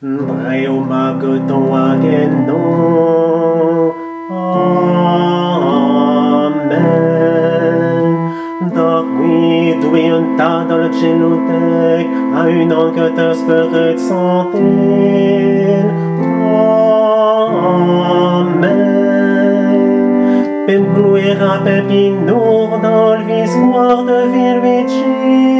Dreo magoton ageno. Amen. Dormi, doué un tas dans le genotek, à une enquêteur speret de santé. Amen. Pem gluera pepinour dans le viscoir de Vilvici.